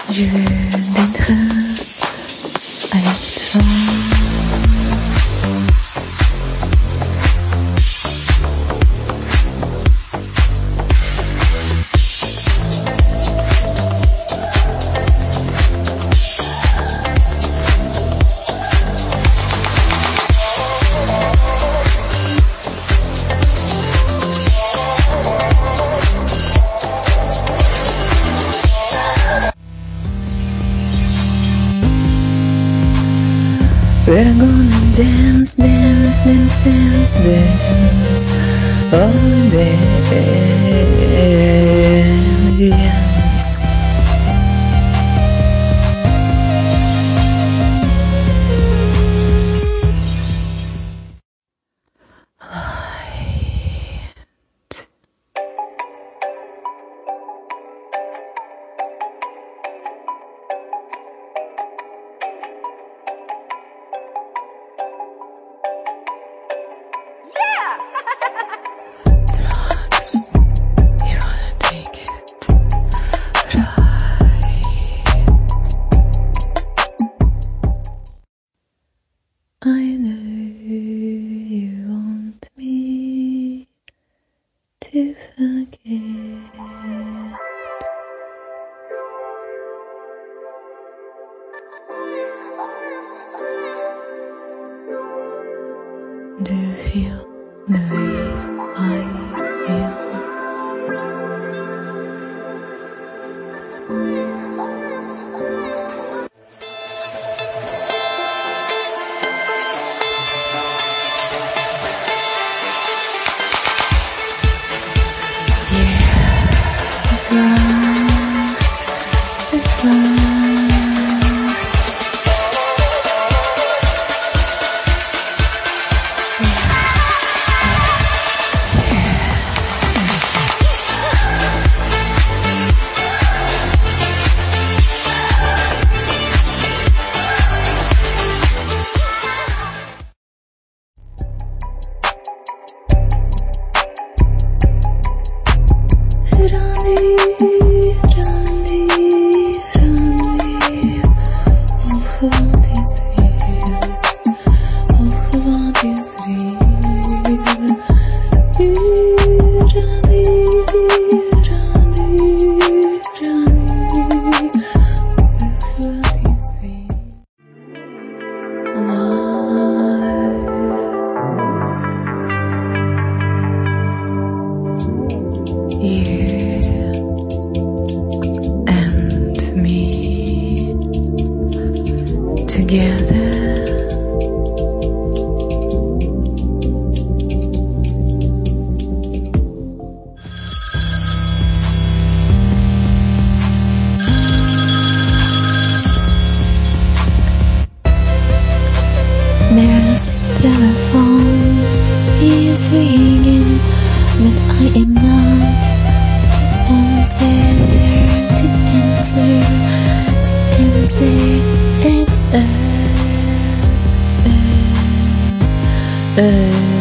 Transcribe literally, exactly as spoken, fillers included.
Je veux d'être avec toi. We're gonna dance, dance, dance, dance, dance all day, yes. I know you want me to forget. Do you feel the way I feel? Ce soir, ce soir, you and me together. There's telephone is ringing, but I am not to answer, to answer, to answer, and uh, uh, uh.